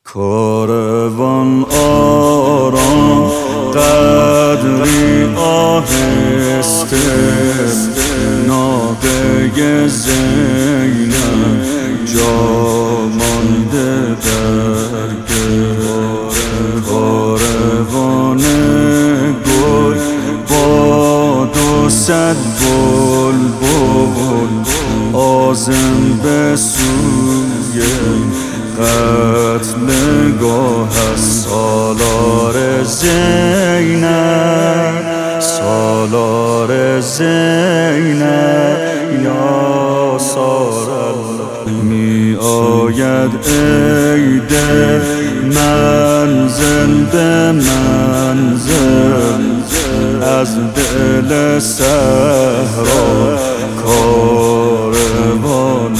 کاروان آرام قدری آهسته ناقه زینب جا مانده در گل کاروان گل با 200 بلبل عازم به سوی قتلگاه است. سالار زینب سالار زینب یا سارالله می آید عید منزل به منزل از دل صحرا کاروان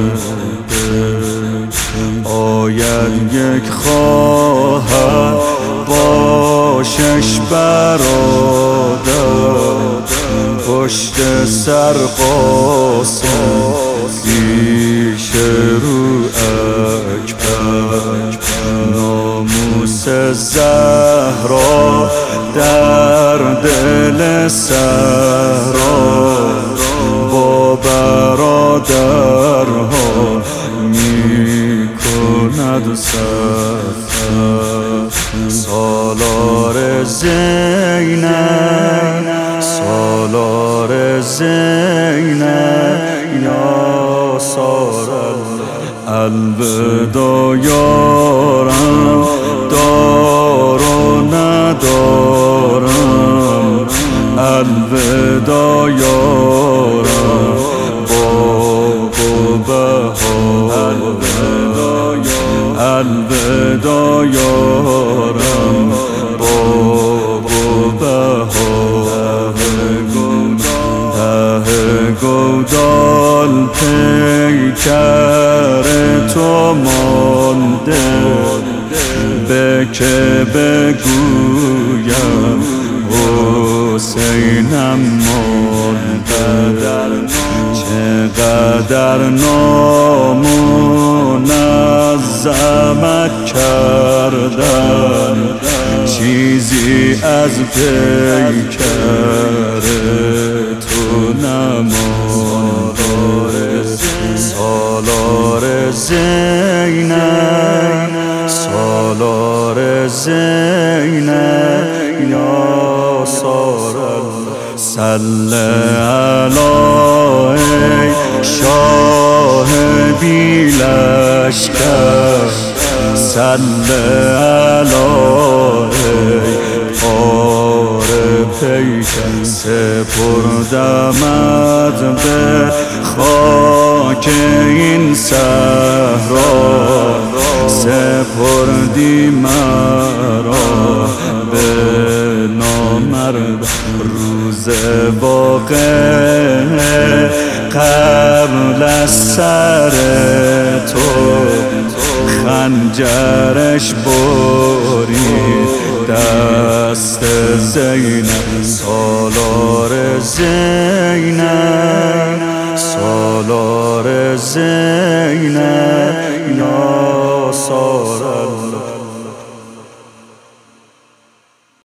آید یک خواهر با 6 برادر پشت سر قاسم پیش رو اکبر ناموس زهرا در دل صحرا با برادرها میکند سفر. سالار زینب سالار زینب یا سارالله الوداع یارم دار و ندارم الوداع یارم باغ و بهار الوداع یارم باغ و بهار ته گودال پیکر تو مانده به که بگویم حسینم مانده چقدر نامنظمت کردن چیزی از پیکر تو نمانده. سالار زینب سالار زینب یا سارالله صلی علی ای شاه بی لشکر صلی علی ای پار پیکر سپردمت به خاک این صحرا سپردی مرا به نامرد روز واقعه قبل از سر تو خنجرش برید دست زینب. سالار زینب سالار زینب